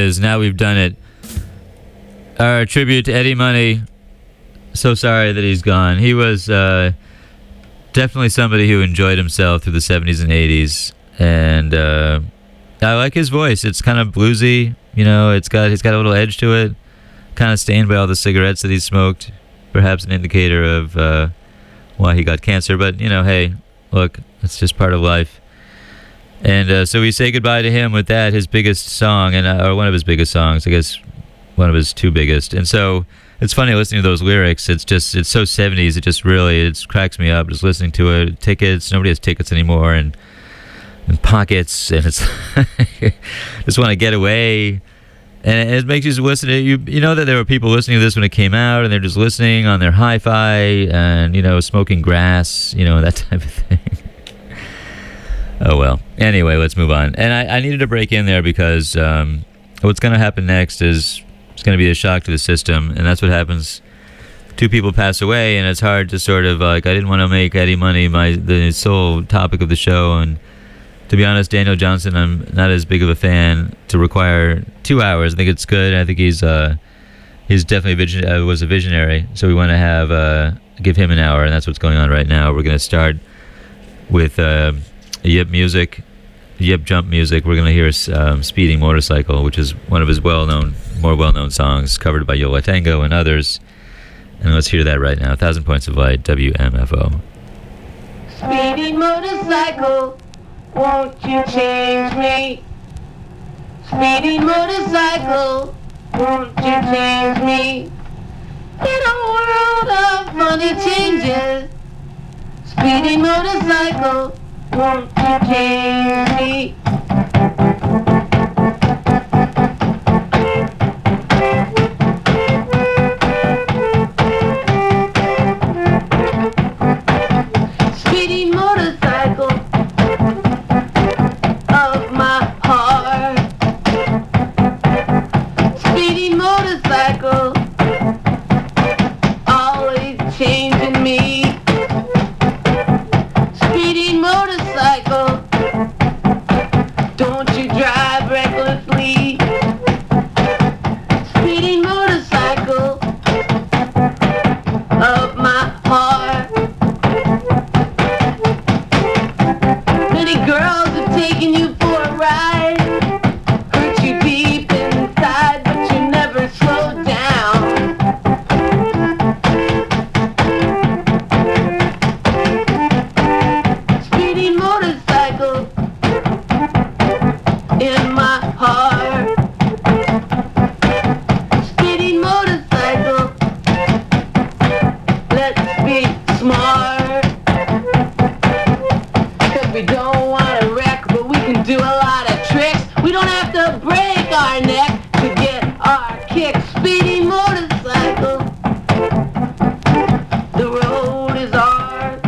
is Now We've Done It. Our tribute to Eddie Money. So sorry that he's gone. He was definitely somebody who enjoyed himself through the 70s and 80s. And I like his voice. It's kind of bluesy. You know, he's got a little edge to it. Kind of stained by all the cigarettes that he smoked. Perhaps an indicator of why he got cancer. But, you know, hey, look, it's just part of life. And so we say goodbye to him with that, his biggest song, or one of his biggest songs, I guess one of his two biggest. And so it's funny listening to those lyrics. It's so 70s. It just really, it cracks me up just listening to it. Tickets, nobody has tickets anymore, and pockets, and it's just want to get away. And it makes you listen to you know that there were people listening to this when it came out, and they're just listening on their hi-fi and, you know, smoking grass, you know, that type of thing. Oh, well. Anyway, let's move on. And I needed to break in there because what's going to happen next is it's going to be a shock to the system, and that's what happens. Two people pass away, and it's hard to sort of, like, I didn't want to make Eddie Money the sole topic of the show, and to be honest, Daniel Johnson, I'm not as big of a fan to require 2 hours. I think it's good. I think he's definitely was a visionary, so we want to give him an hour, and that's what's going on right now. We're going to start with Yip Jump music. We're going to hear Speeding Motorcycle, which is one of his more well-known songs, covered by Yo La Tengo and others. And let's hear that right now. 1,000 Points of Light, WMFO. Speeding motorcycle, won't you change me? Speeding motorcycle, won't you change me? In a world of funny changes, speeding motorcycle, won't you change me? Speeding motorcycle of my heart. Speeding motorcycle, always changing me. Speeding motorcycle, don't you drive recklessly. Speeding motorcycle of my heart. Many girls have taken you for a ride, hurt you deep inside, but you never slow down. Speeding motorcycle in my heart. Speeding motorcycle, let's be smart. 'Cause we don't want to wreck, but we can do a lot of tricks. We don't have to break our neck to get our kick. Speeding motorcycle, the road is ours.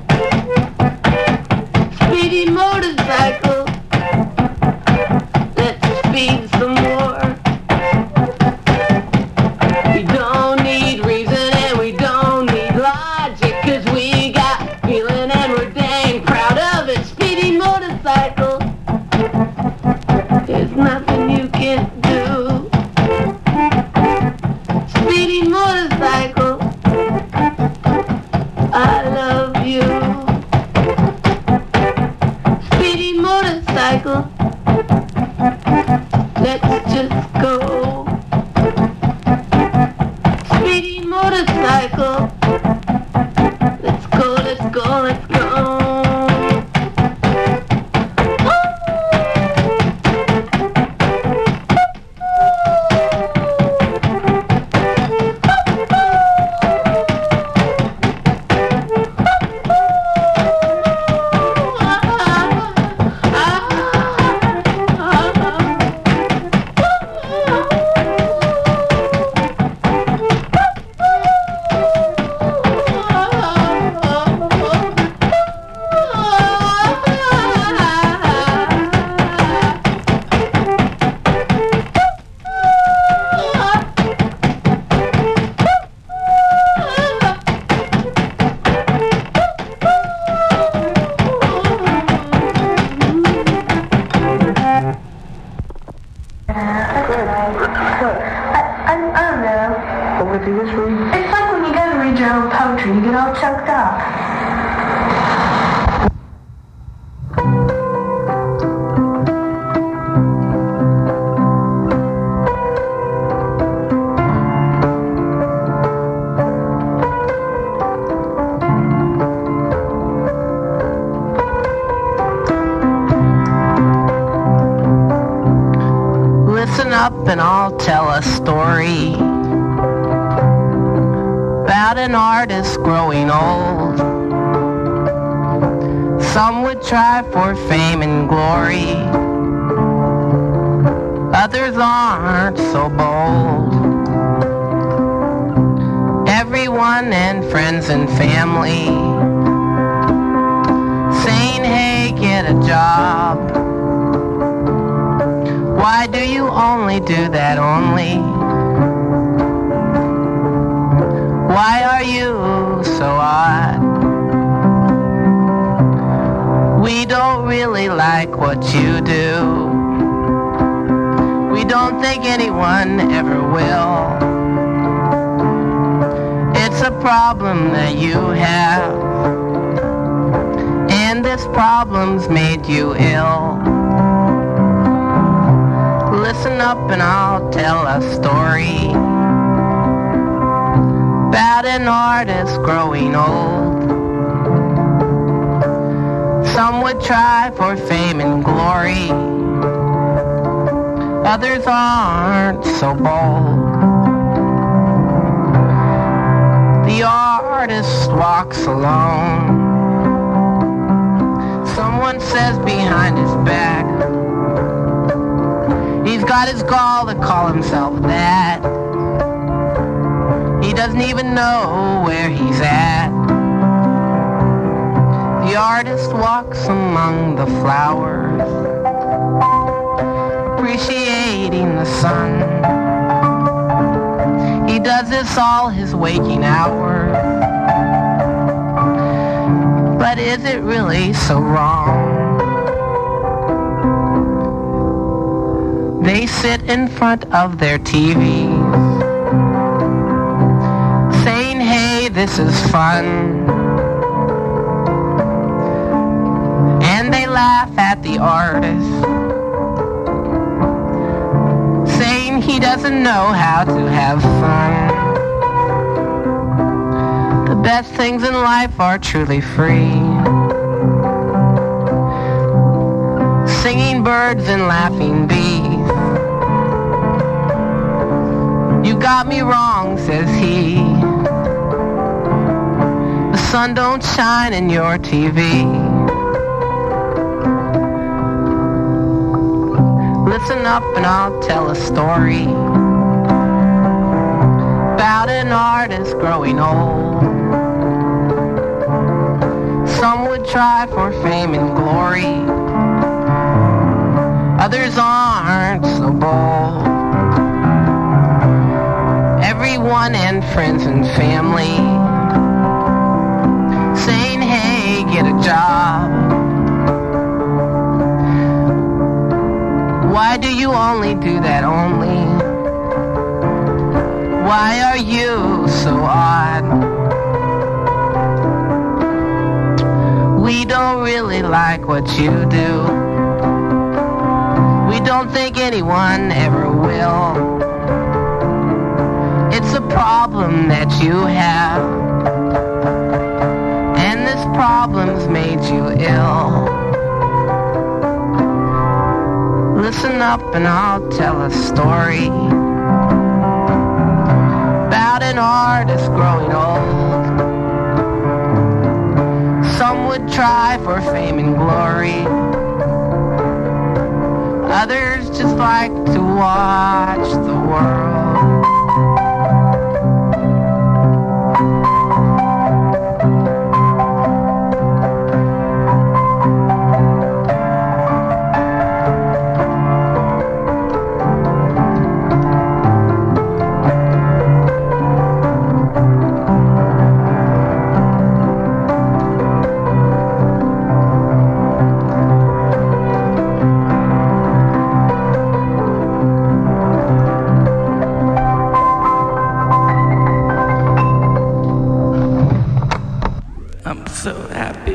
Speeding motorcycle, let's speed some more. We don't need reason and we don't need logic, 'cause we got feeling and we're dang proud of it. Speeding motorcycle, there's nothing you can't do. Speeding motorcycle, I love you. Speeding motorcycle, let's just go. Speeding motorcycle, let's go, let's go, let's go. your own poetry, you get all choked up. Listen up and I'll tell a story about an artist growing old. Some would try for fame and glory, others aren't so bold. Everyone and friends and family saying, hey, get a job. Why do you only do that only? Why are you so odd? We don't really like what you do. We don't think anyone ever will. It's a problem that you have, and this problem's made you ill. Listen up and I'll tell a story about an artist growing old. Some would try for fame and glory, others aren't so bold. The artist walks alone. Someone says behind his back, he's got his gall to call himself that. He doesn't even know where he's at. The artist walks among the flowers, appreciating the sun. He does this all his waking hours. But is it really so wrong? They sit in front of their TVs, saying, hey, this is fun. And they laugh at the artist, saying he doesn't know how to have fun. The best things in life are truly free. Singing birds and laughing bees. You got me wrong, says he. The sun don't shine in your TV. Listen up and I'll tell a story about an artist growing old. Some would try for fame and glory, others aren't so bold. Everyone and friends and family saying, hey, get a job. Why do you only do that only? Why are you so odd? We don't really like what you do. We don't think anyone ever will. It's a problem that you have, and this problem's made you ill. Listen up and I'll tell a story about an artist growing old. Some would try for fame and glory, others just like to watch the world. happy.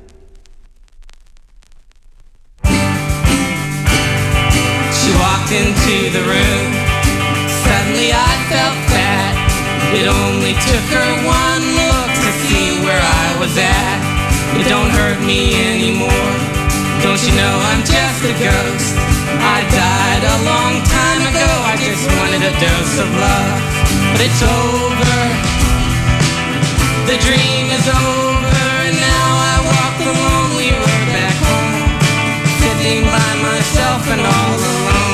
She walked into the room. Suddenly I felt bad. It only took her one look to see where I was at. It don't hurt me anymore. Don't you know I'm just a ghost? I died a long time ago. I just wanted a dose of love. But it's over. The dream is over. And now I walk the lonely road back home, sitting by myself and all alone.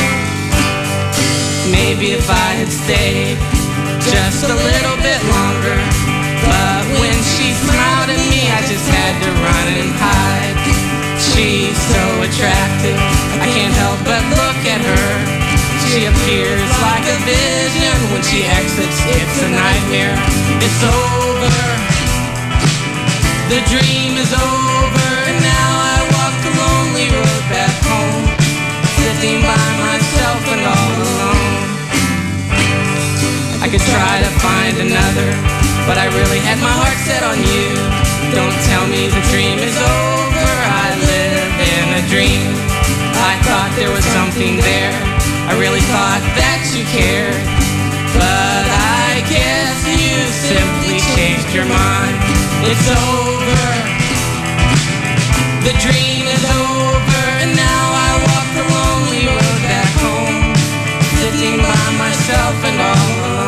Maybe if I had stayed just a little bit longer, but when she smiled at me I just had to run and hide. She's so attractive, I can't help but look at her. She appears like a vision. When she exits, it's a nightmare. It's over. The dream is over. And now I walk the lonely road back home, sitting by myself and all alone. I could try to find another, but I really had my heart set on you. Don't tell me the dream is over. I live in a dream. I thought there was something there. I really thought that you cared. But I guess you simply changed your mind. It's over. The dream is over. And now I walk the lonely road back home, sitting by myself and all alone.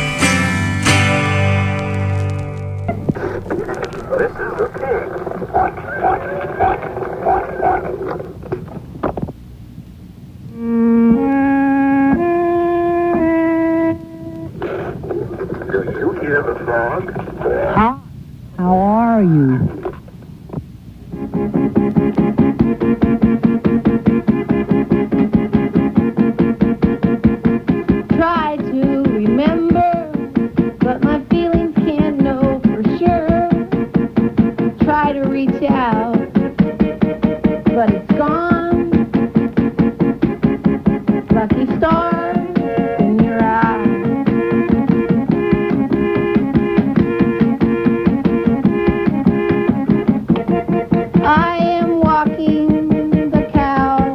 This is the king. Do you hear the frog? How are you? Try to remember, but my feelings can't know for sure. Try to reach out, but it's gone. Lucky stars in your eyes. I am walking the cow.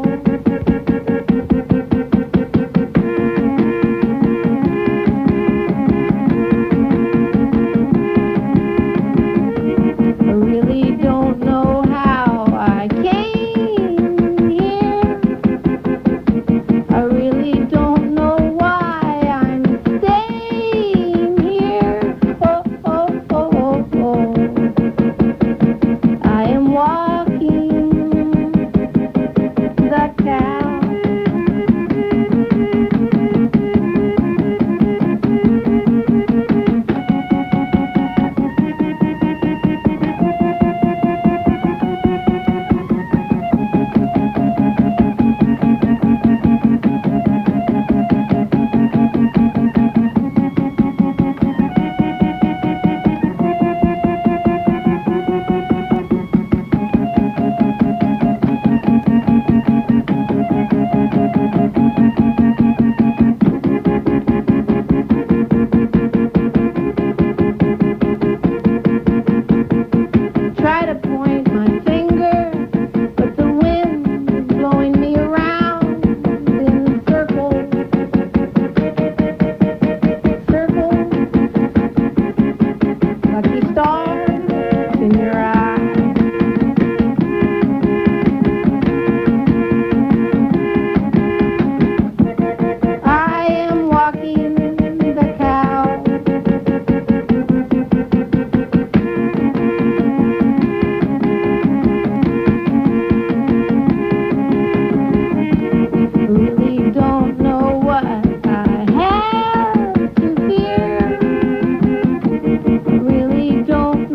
I really don't know how I came here. I really don't know why I'm staying here. Oh, oh, oh, oh, oh. I am walking the cow. Try to point my finger, but the wind is blowing me around in circles. Circles. Lucky stars in your eyes. I am walking the cow. Really don't know what I have to fear. Really don't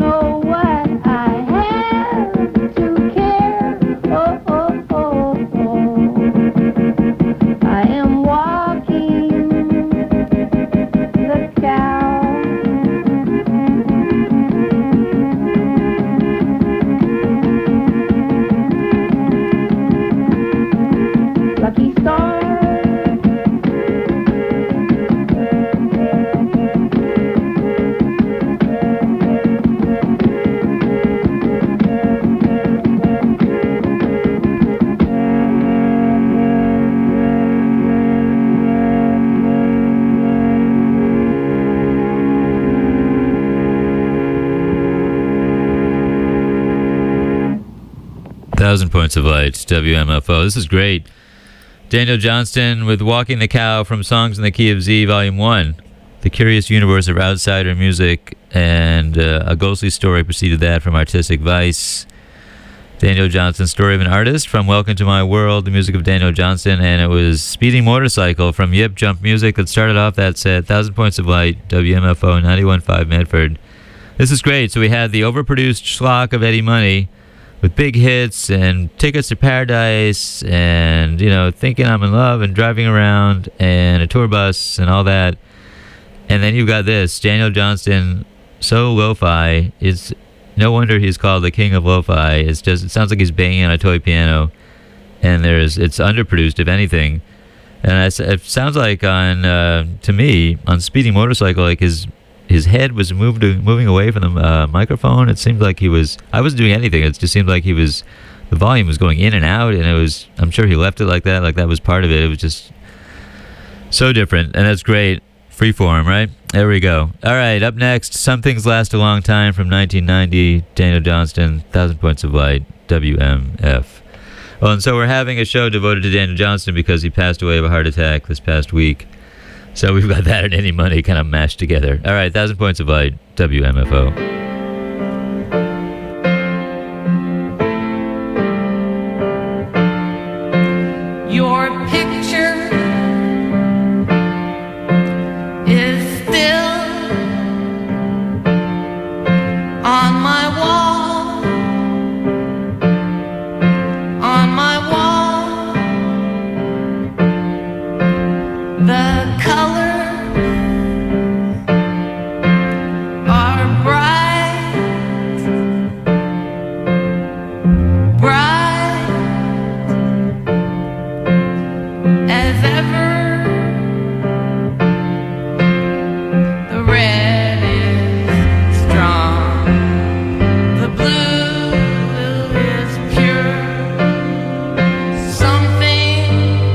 1,000 Points of Light, WMFO. This is great. Daniel Johnston with Walking the Cow from Songs in the Key of Z, Volume 1. The Curious Universe of Outsider Music, and A Ghostly Story preceded that from Artistic Vice. Daniel Johnston's Story of an Artist from Welcome to My World, the music of Daniel Johnston, and it was Speeding Motorcycle from Yip Jump Music that started off that set. 1,000 Points of Light, WMFO 91.5 Medford. This is great. So we had the overproduced schlock of Eddie Money with big hits and Tickets to Paradise and, you know, Thinking I'm in Love and Driving Around and a tour bus and all that. And then you've got this, Daniel Johnston, so lo-fi. It's no wonder he's called the king of lo-fi. It's just, it sounds like he's banging on a toy piano, and it's underproduced, if anything. And it sounds like to me, on Speeding Motorcycle, like his head was moving away from the microphone. It seemed like I wasn't doing anything. It just seemed like the volume was going in and out, and I'm sure he left it like that was part of it. It was just so different, and that's great. Freeform, right? There we go. All right, up next, Some Things Last a Long Time from 1990, Daniel Johnston, 1,000 Points of Light, WMF. Well, and so we're having a show devoted to Daniel Johnston because he passed away of a heart attack this past week. So we've got that and Any Money kind of mashed together. All right, 1,000 Points of Light, WMFO. Your picture is still on my wall, on my wall. The colors are bright, bright as ever. The red is strong, the blue is pure. Something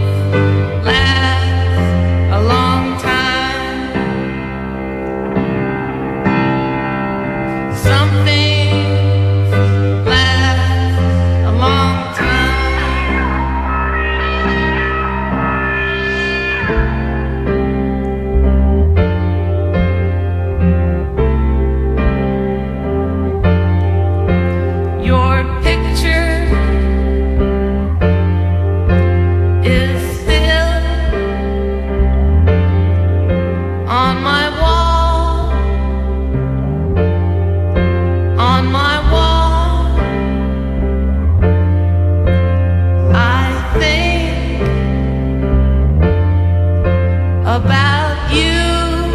lasts a long time. Something lasts a long time. Your picture is still on my wall, on my wall. I think about you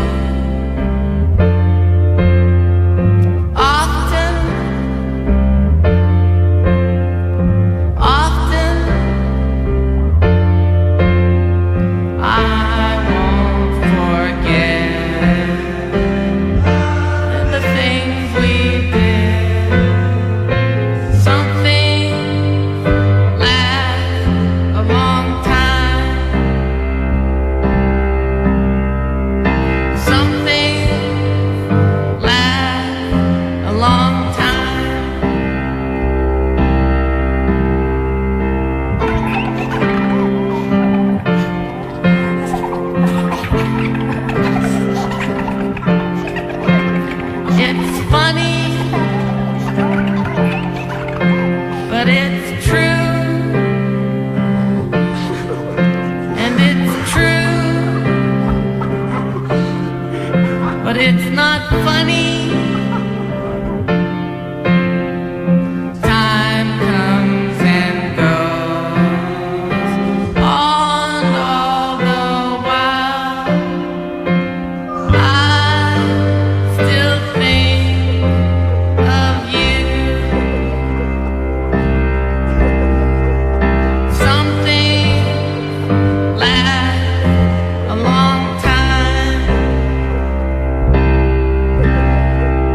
often, often. I won't forget the things we did. Something lasts a long time. Something lasts a long time. It's funny, but it's true, and it's true, but it's not funny. Time comes and goes, all the while I still think of you. Something lasts a long time.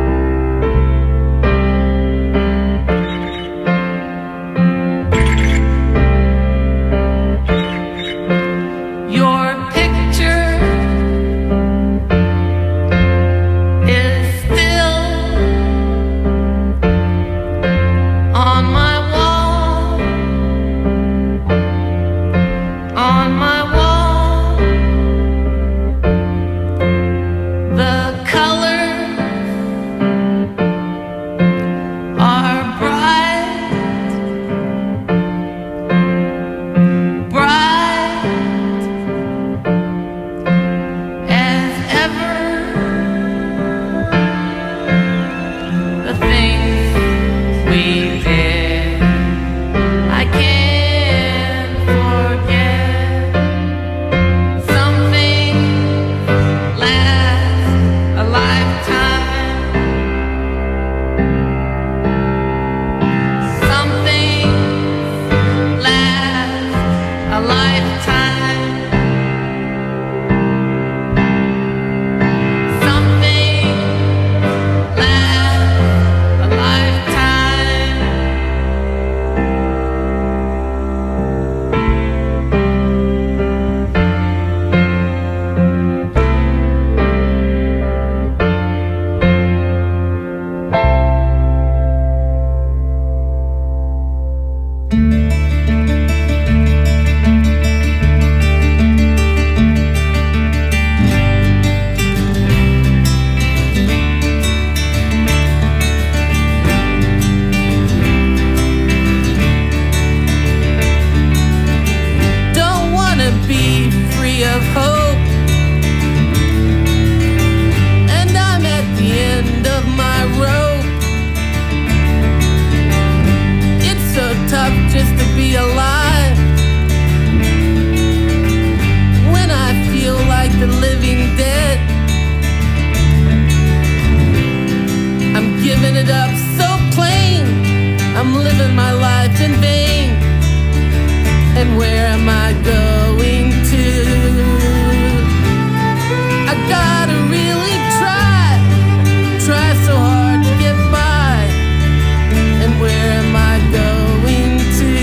giving it up so plain. I'm living my life in vain. And where am I going to? I gotta really try so hard to get by. And where am I going to?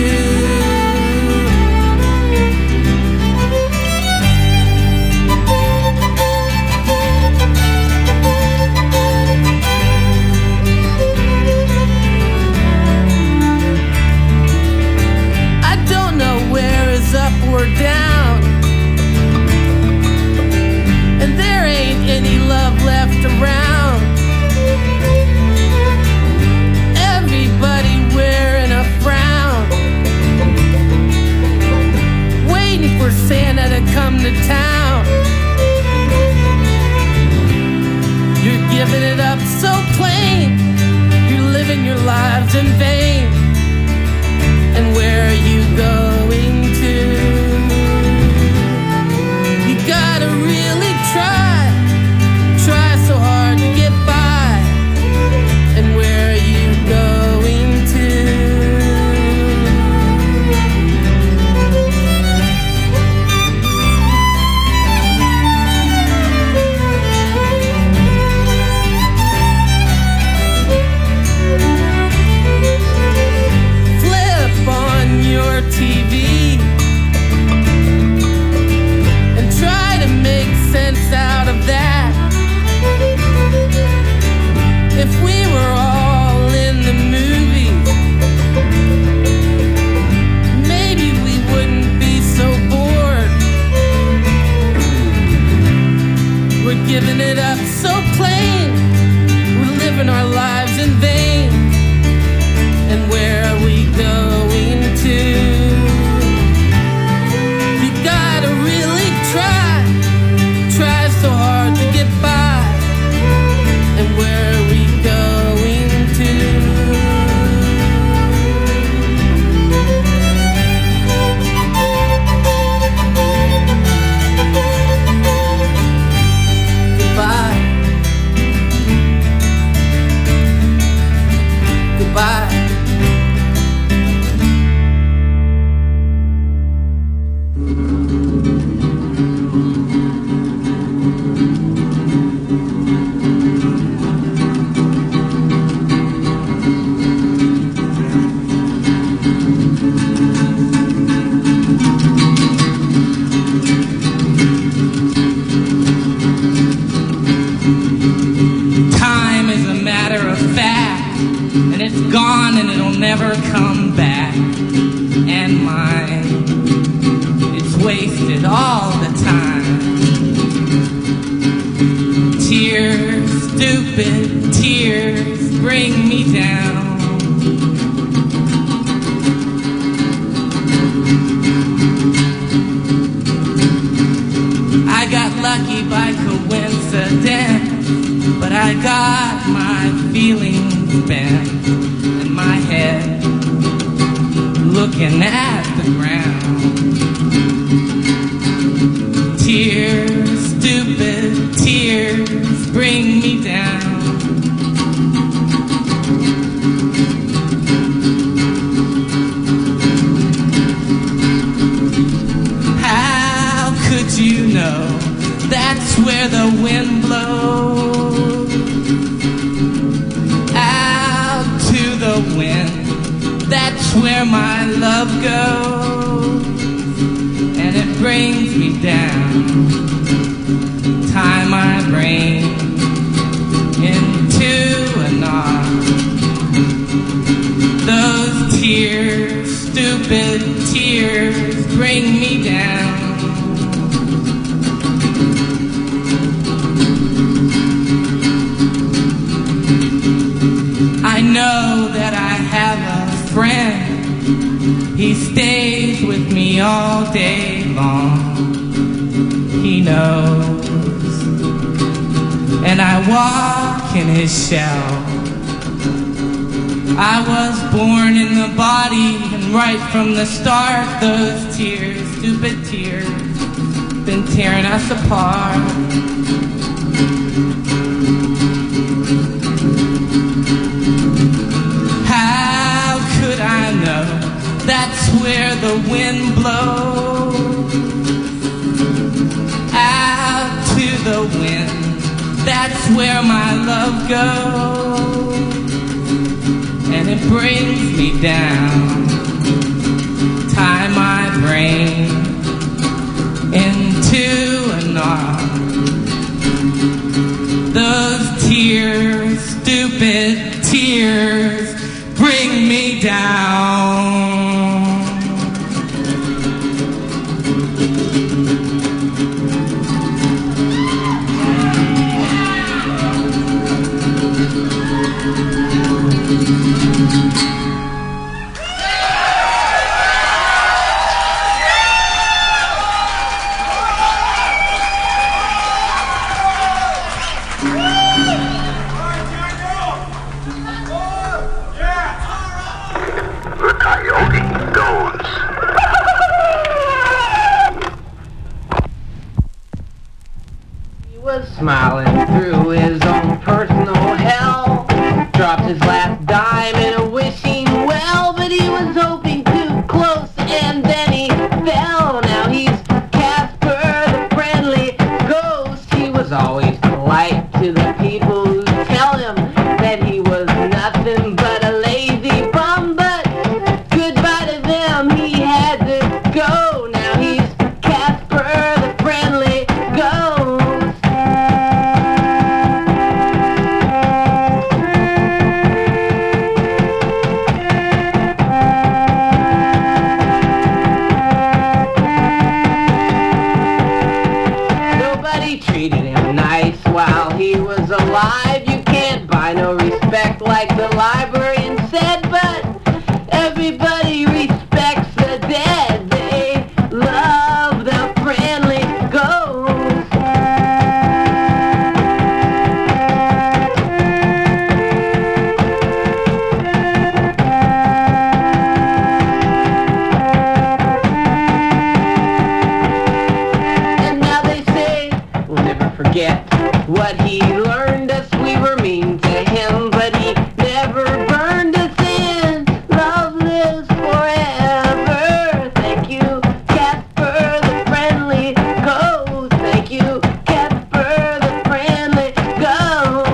I don't know where is up or down, and there ain't any love left around. Everybody wearing a frown, waiting for Santa to come to town. You're giving it up so plain. You're living your lives in vain. And where are you going to? You gotta really try so hard to get by. And where are you going to? Flip on your TV and try to make sense out of that. If we were all in the movies, maybe we wouldn't be so bored. We're giving it up so plain. We're living our lives in vain. And where are we going to? You gotta really try so hard to get by. And where are we going to? Goodbye. Goodbye. Time is a matter of fact, and it's gone and it'll never come back. And mine, it's wasted all the time. Tears, stupid tears, bring me down. I got lucky by coincidence, but I got my feelings bent in my head, looking at the ground. Tears, stupid tears, bring me down. How could you know that's where the wind blows? Out to the wind, that's where my love goes. And it brings me down, tie my brain into a knot. Those tears, stupid tears, bring me down. I know that I have a friend. He stays with me all day long. He knows, and I walk in his shell. I was born in the body, and right from the start, those tears, stupid tears, been tearing us apart. the wind blows. Out to the wind, that's where my love goes. And it brings me down, tie my brain into a knot. Those tears, stupid tears, bring me down. The coyote goes. He was smiling through his own personal hell. Dropped his last dime in a wishing well, but he was hoping too close and then he fell. Now he's Casper the friendly ghost. He was always polite to the people who tell him that he was nothing but a lazy bum, but goodbye to them, he had to go. Now he's Casper the friendly ghost. Nobody treated him nice while he was alive. You can't buy no respect like the librarian said, but everybody respects the dead. They love the friendly ghost. And now they say we'll never forget what he learned us. We were mean to him, but he never burned us in. Love lives forever. Thank you, Casper the friendly ghost. Thank you, Casper the friendly ghost.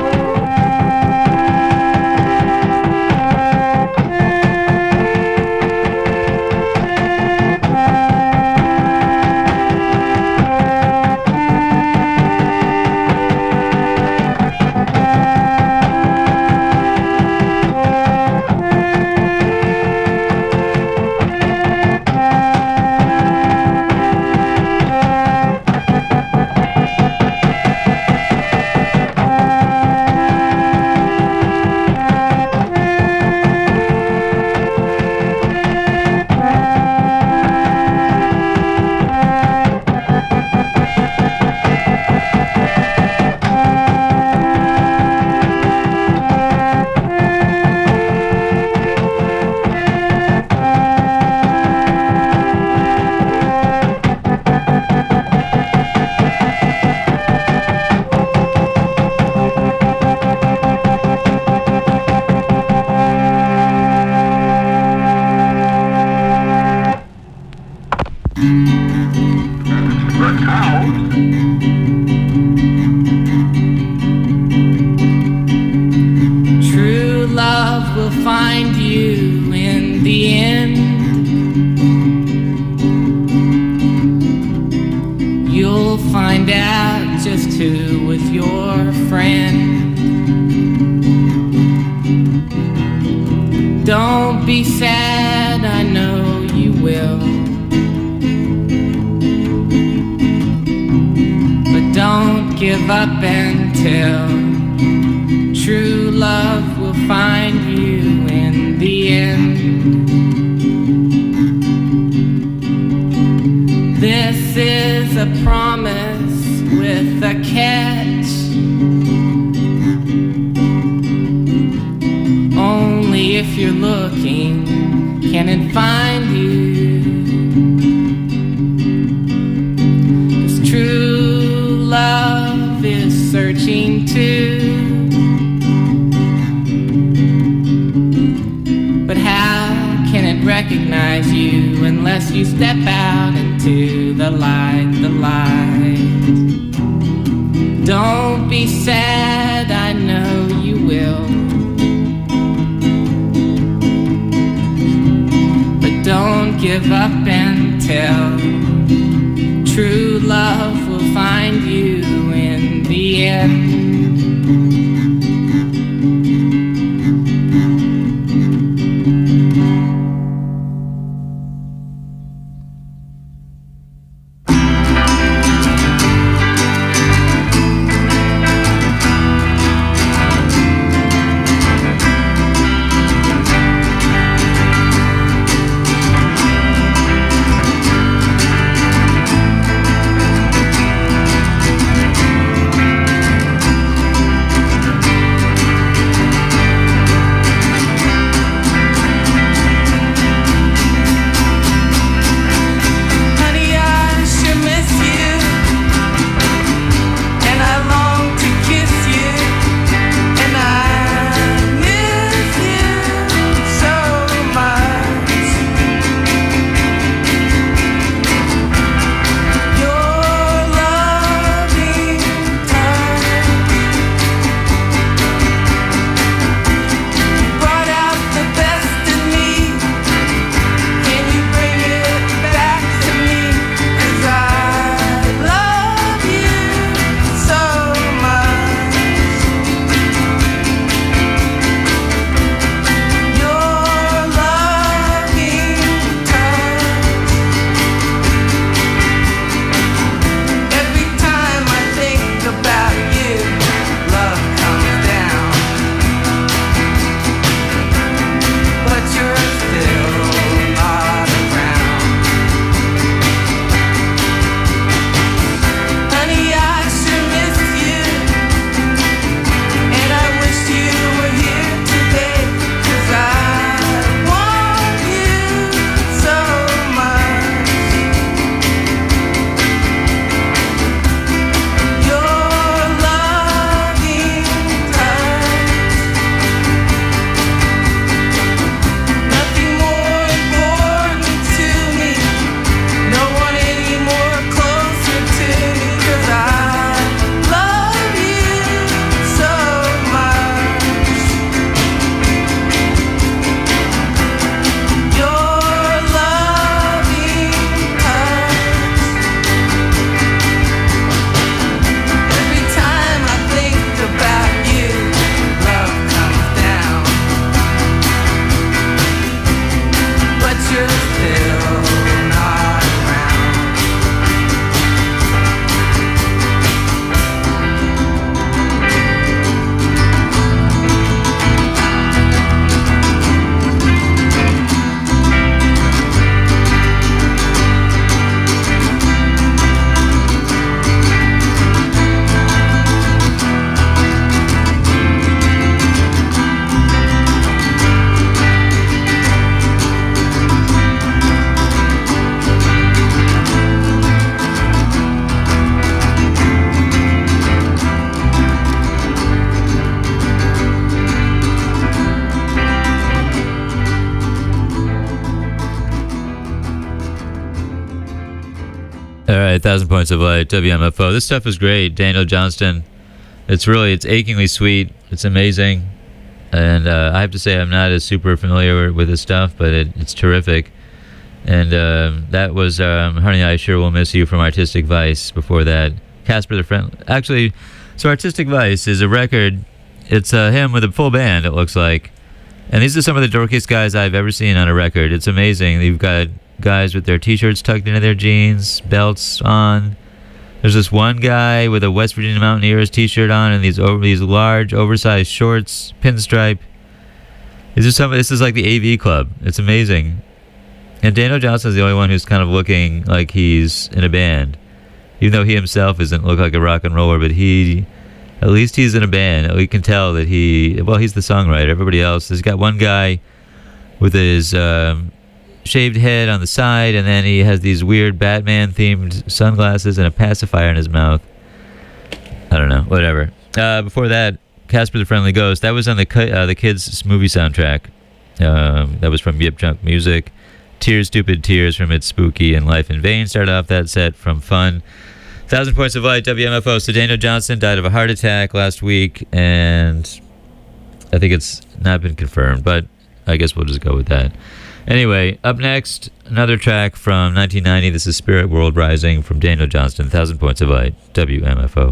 The cows. True love will find you in the end. You'll find out just who was your friend. Don't be sad, I know you will. But don't give up until true love will find you in the end. This is a promise with a catch. Only if you're looking can it find you. 'Cause true love is searching too. But how can it recognize recognize you unless you step out into the light, the light. Don't be sad, I know you will. But don't give up until true love will find you in the end. All right, 1,000 Points of Light, WMFO. This stuff is great. Daniel Johnston. It's achingly sweet. It's amazing. And I have to say, I'm not as super familiar with his stuff, but it's terrific. And that was Honey, I Sure Will Miss You from Artistic Vice. Before that, Casper the Friendly. Actually, so Artistic Vice is a record. It's him with a full band, it looks like. And these are some of the dorkiest guys I've ever seen on a record. It's amazing. You've got guys with their t-shirts tucked into their jeans, belts on. There's this one guy with a West Virginia Mountaineers t-shirt on and these large, oversized shorts, pinstripe. This is like the AV Club. It's amazing. And Daniel Johnston's the only one who's kind of looking like he's in a band. Even though he himself doesn't look like a rock and roller, but at least he's in a band. We can tell that he's the songwriter. Everybody else, there's got one guy with his shaved head on the side, and then he has these weird Batman-themed sunglasses and a pacifier in his mouth. I don't know, whatever. Before that, Casper the Friendly Ghost. That was on the Kids movie soundtrack. That was from Yip Junk Music. Tears, Stupid Tears from It's Spooky and Life in Vain started off that set from Fun. 1,000 Points of Light, WMFO. So Daniel Johnson died of a heart attack last week, and I think it's not been confirmed, but I guess we'll just go with that. Anyway, up next, another track from 1990. This is Spirit World Rising from Daniel Johnston, 1,000 Points of Light, WMFO.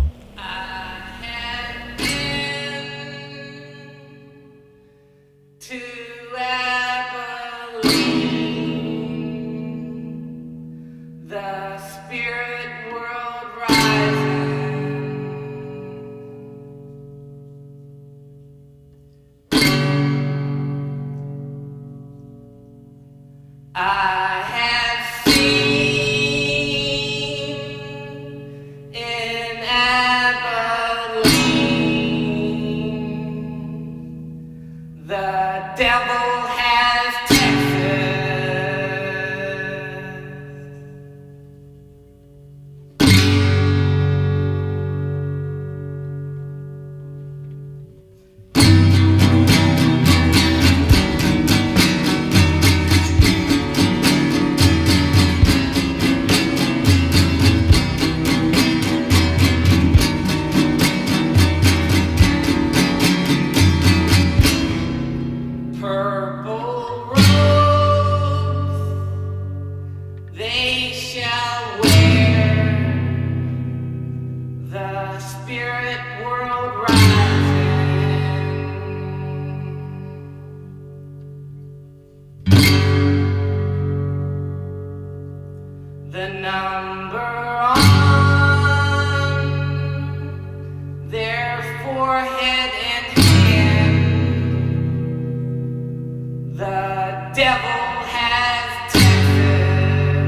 The spirit world rising. I have seen in Abilene the devil has Texas. Purple robes they shall wear, the spirit world rising. The number on their forehead and hand, the devil has Texas.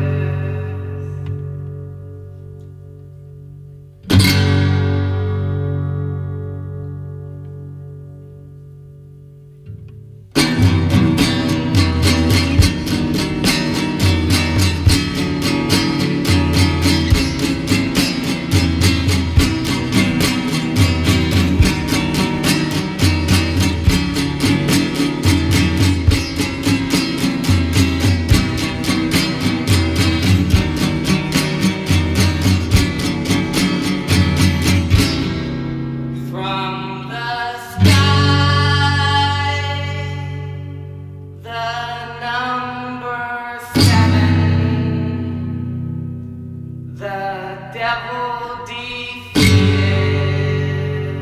From the sky, the number 7, the devil defeated.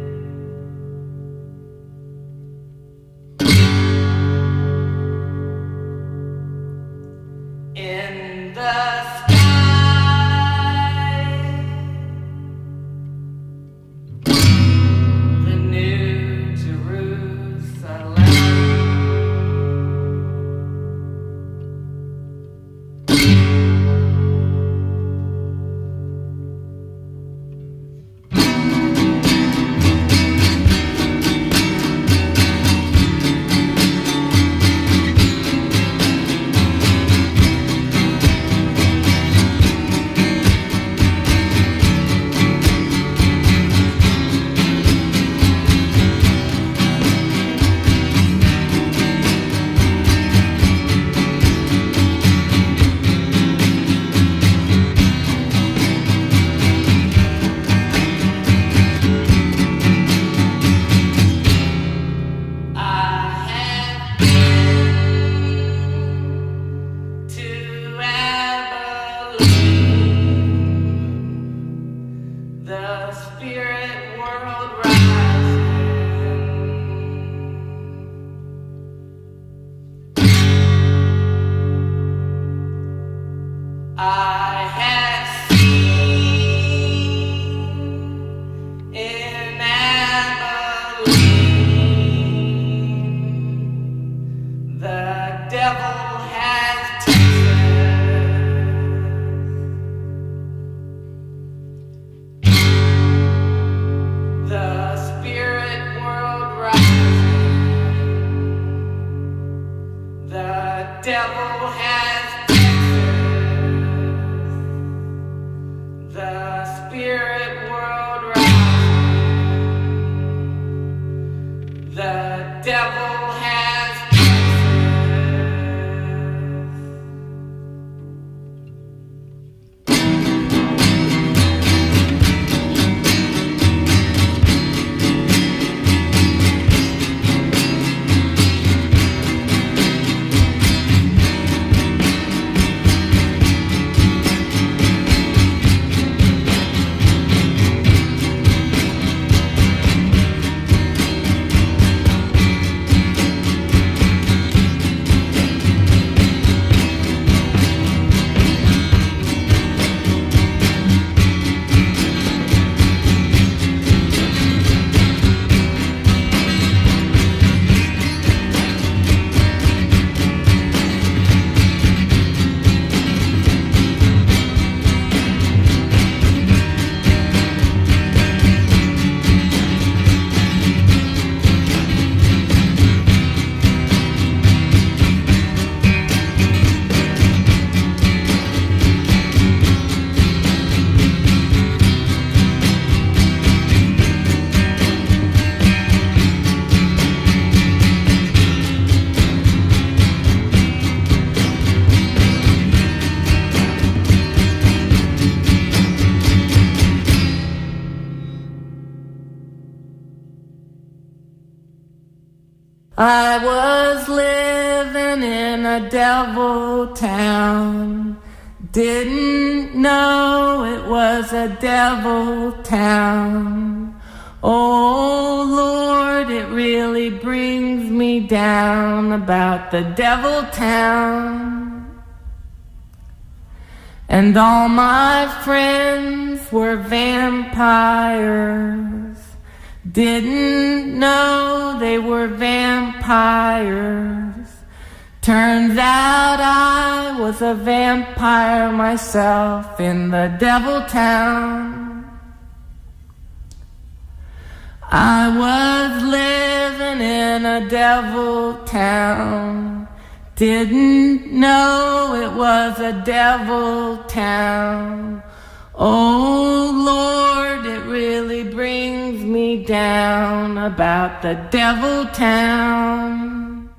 In the sky, the new Jerusalem. The spirit world rising. I have seen in Abilene the devil has Texas. The spirit world rising. The devil has Texas. The spirit world rising. The devil has Texas. I was living in a devil town. Didn't know it was a devil town. Oh Lord, it really brings me down about the devil town. And all my friends were vampires. Didn't know they were vampires. Turns out I was a vampire myself in the devil town. I was living in a devil town. Didn't know it was a devil town. Oh Lord, it really brings me down about the devil town.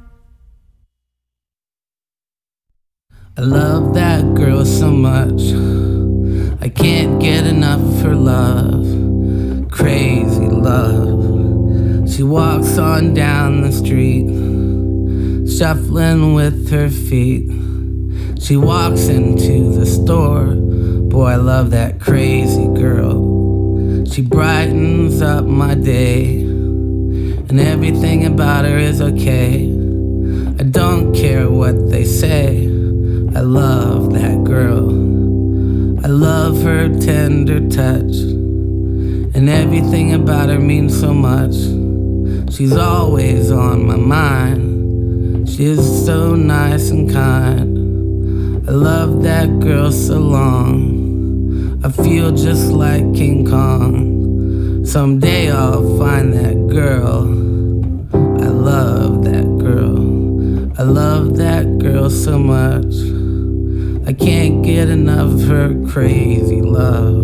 I love that girl so much. I can't get enough of her love. Crazy love. She walks on down the street, shuffling with her feet. She walks into the store. Boy, I love that crazy girl. She brightens up my day, and everything about her is okay. I don't care what they say. I love that girl. I love her tender touch, and everything about her means so much. She's always on my mind. She is so nice and kind. I love that girl so long. I feel just like King Kong. Someday I'll find that girl. I love that girl. I love that girl so much. I can't get enough of her crazy love.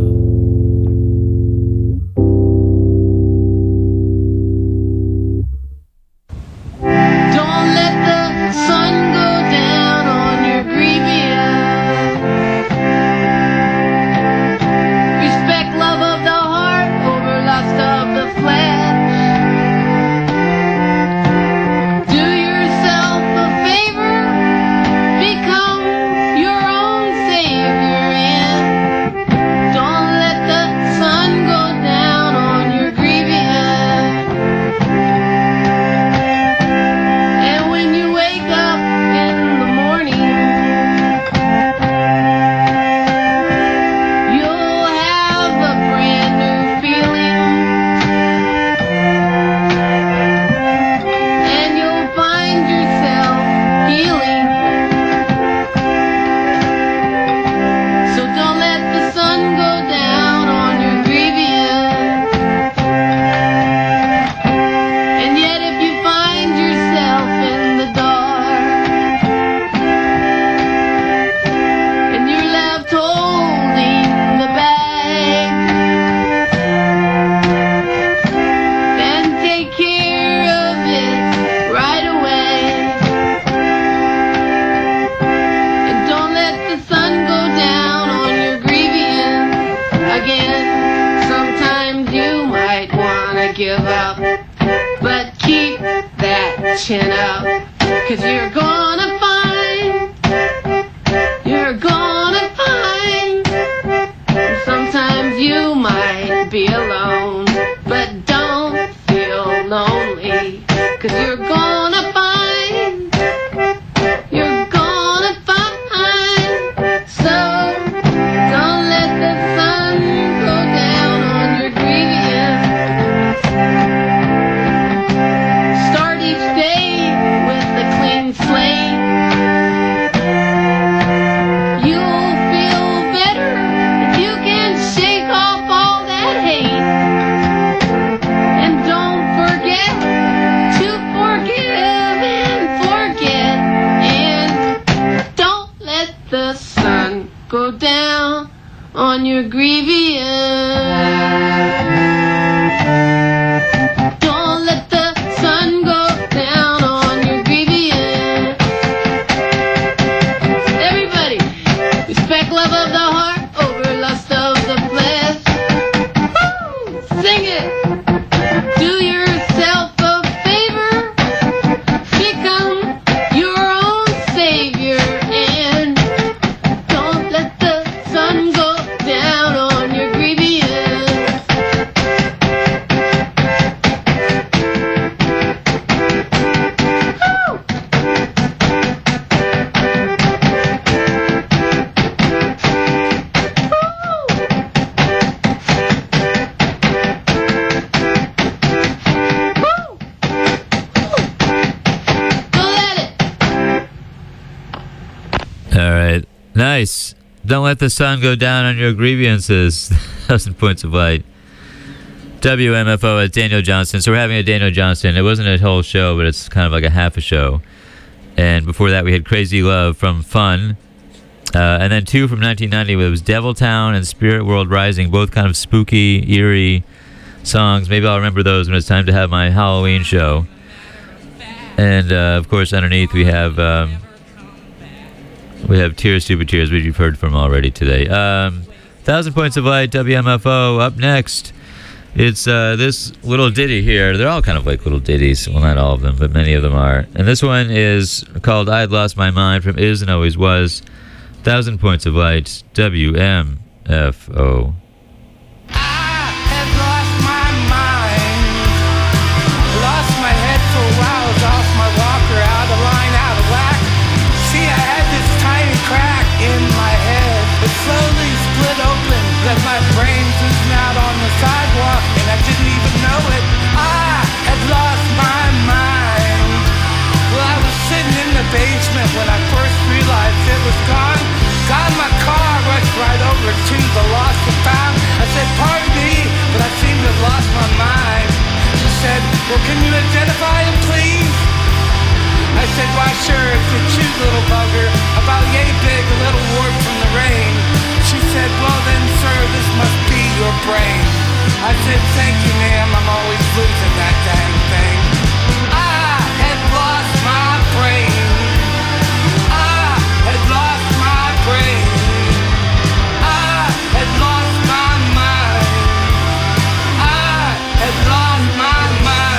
Don't let the sun go down on your grievous. Respect love of the heart over lust of the flesh. Do yourself a favor, become your own savior, and don't let the sun go down on your grievous. And when you wake up in the morning, you'll have a brand new feeling, and you'll find yourself healing. So don't let the sun go down on your grievous. And yet if you find yourself in the dark, and you're left holding the bag, then take care of it right away. And don't let the sun go down on your grievance again. Sometimes you might wanna give up, but keep that chin up, 'cause you're gonna find sometimes you might be alone, but don't feel lonely, 'cause you're gonna find. So don't let the sun go down on your grievance. Start each day with a clean slate. You'll feel better if you can shake off all that hate. And don't forget to forgive. Nice. Don't let the sun go down on your grievances. 1,000 Points of Light. WMFO at Daniel Johnston. So we're having a Daniel Johnston. It wasn't a whole show, but it's kind of like a half a show. And before that, we had Crazy Love from Fun. And then two from 1990. It was Devil Town and Spirit World Rising. Both kind of spooky, eerie songs. Maybe I'll remember those when it's time to have my Halloween show. And, of course, underneath we have Tears, Stupid Tears, which you've heard from already today. 1,000 Points of Light, WMFO. Up next, it's this little ditty here. They're all kind of like little ditties. Well, not all of them, but many of them are. And this one is called I'd Lost My Mind from Is and Always Was. 1,000 Points of Light, WMFO. Slowly split open, let my brain tune out on the sidewalk, and I didn't even know it. I had lost my mind. Well, I was sitting in the basement when I first realized it was gone. Got in my car, rushed right over to the lost and found. I said, pardon me, but I seem to have lost my mind. She said, well, can you identify him, please? I said, why sure, it's a cute little bugger, about yay big, a little warped from the rain. She said, well then, sir, this must be your brain. I said, thank you, ma'am, I'm always losing that dang thing. I had lost my brain. I had lost my brain. I had lost my mind. I had lost my mind.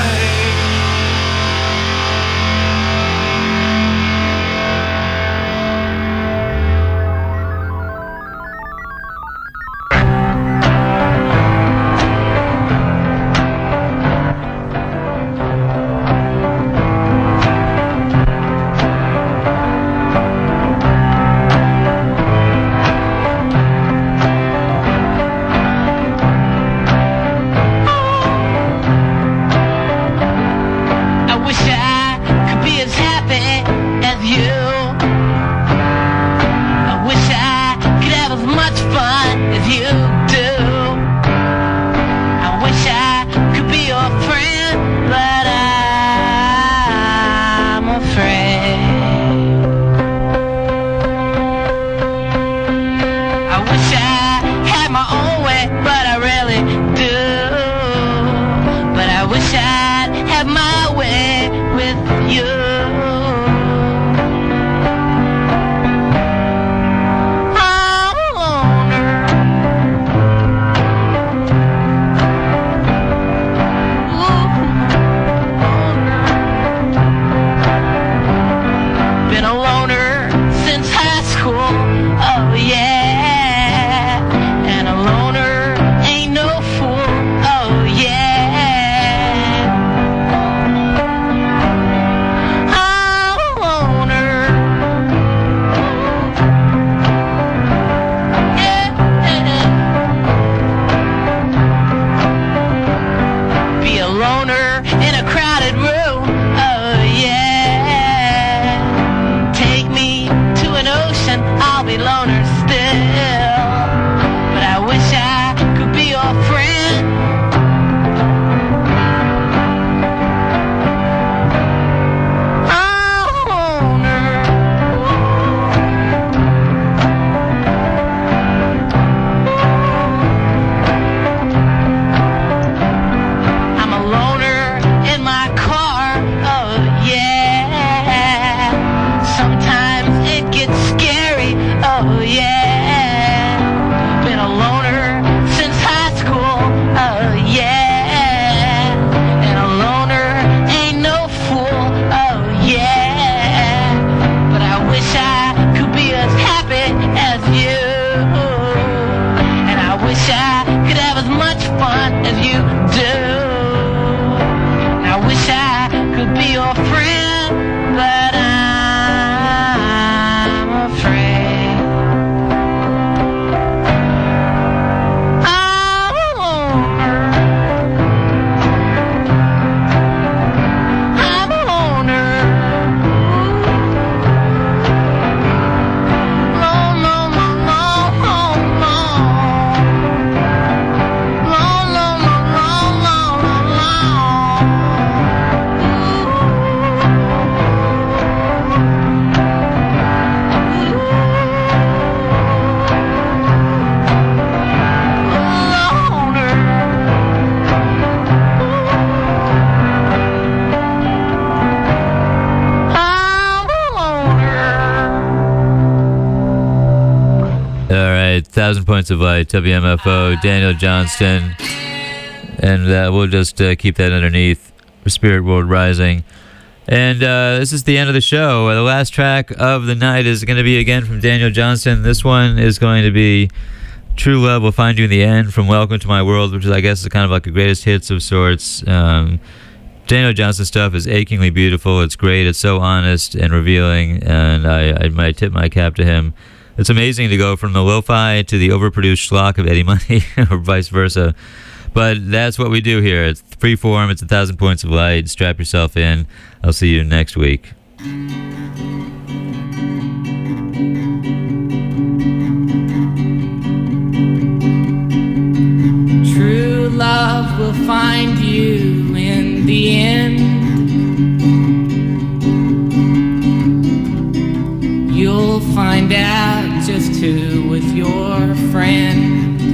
1,000 Points of Light, WMFO, Daniel Johnston. And we'll just keep that underneath Spirit World Rising. And this is the end of the show. The last track of the night is going to be again from Daniel Johnston. This one is going to be True Love Will Find You in the End from Welcome to My World, which is, I guess, is kind of like a greatest hits of sorts. Daniel Johnston stuff is achingly beautiful. It's great. It's so honest and revealing, and I might tip my cap to him. It's amazing to go from the lo-fi to the overproduced schlock of Eddie Money, or vice versa. But that's what we do here. It's freeform. It's 1,000 Points of Light. Strap yourself in. I'll see you next week. True love will find you in the end. You'll find out just who was your friend.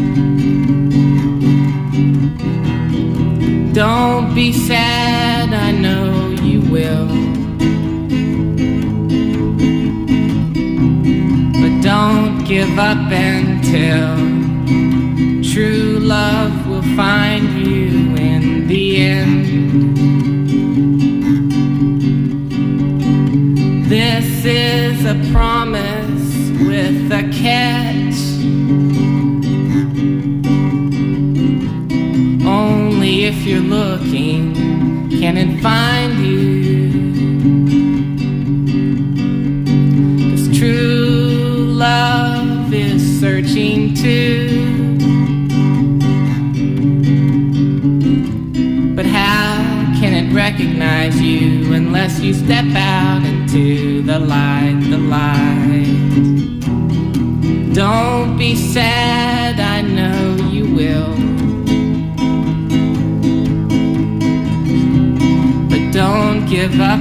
Don't be sad, I know you will. But don't give up until true love will find you in the end. This is a promise with a catch. Only if you're looking can it find you. 'Cause true love is searching too. But how can it recognize you unless you step out into the light, the light? Don't be sad, I know you will. Don't give up